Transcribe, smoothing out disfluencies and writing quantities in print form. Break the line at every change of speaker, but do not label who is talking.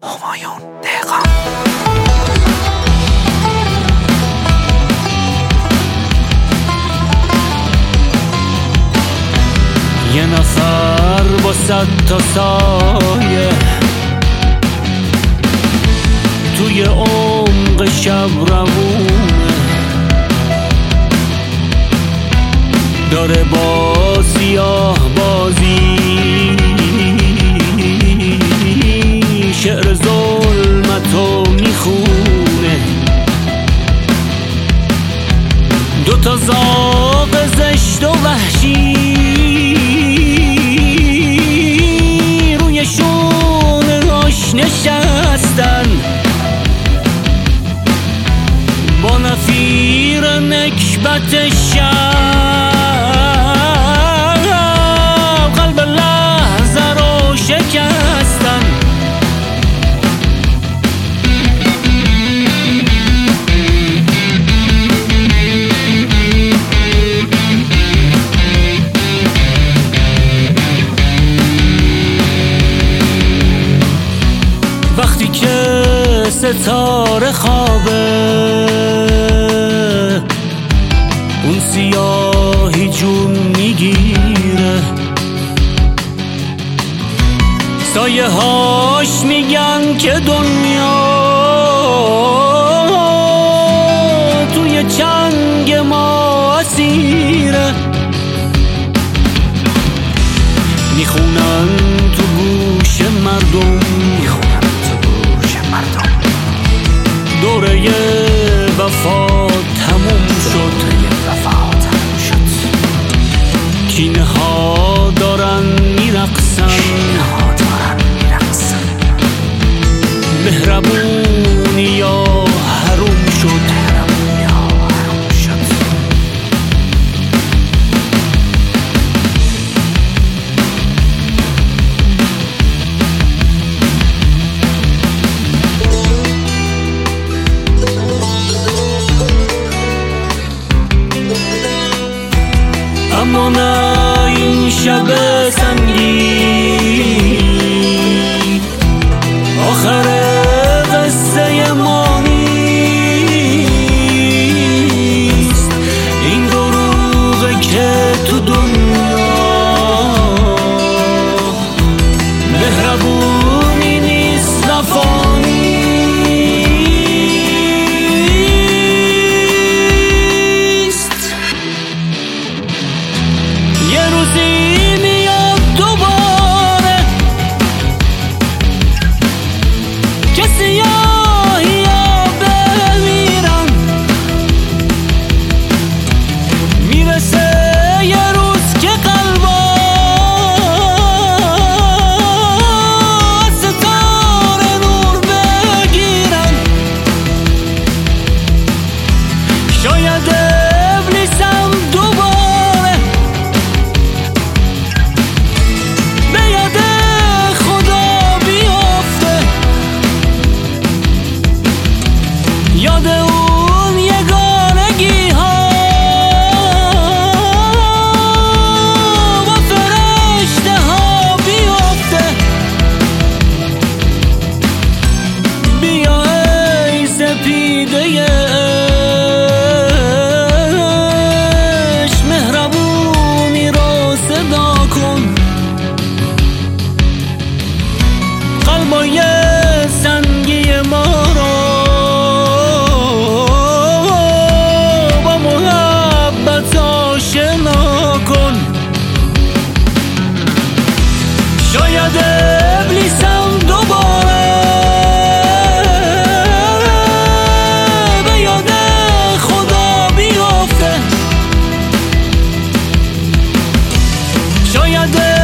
همایون دهقان.
یه نفر با 100 تا سایه توی عمق شب روونه، داره با سیاه بازی شعر ظلمتو میخونه. 2 تا زاغ زشت و وحشی روی شونه راش نشستن، با نفیر نکبت شب قلب لحظه رو شکستن. وقتی که ستاره خوابه اون سیاهی جون میگیره، سایه هاش میگن که دنیا توی چنگ ما اسیره. میخونن تو گوش مردم دوره وفا تموم شد، کینه ها دارن میرقصن، مهربونی یا حروم شد. اما نه این شب سنگین آخر قصه ما نیست. این دروغه که تو دنیا مهربونی نیست، وفا نیست. یه روزی میاد دوباره که سیاهی ها بمیرن، میرسه یه روز که قلبا ستاره نور بگیرن. شاید ابلیسم دوباره به یاد خدا بیافته، یاد اون یگانگی ها با فرشته ها بیافته. بیا ای سپیده عشق، مهربونی رو صدا کن، قلبای سنگی ما رو با محبت آشنا کن. شاید ابلیسم دوباره به یاد خدا بیافته، شاید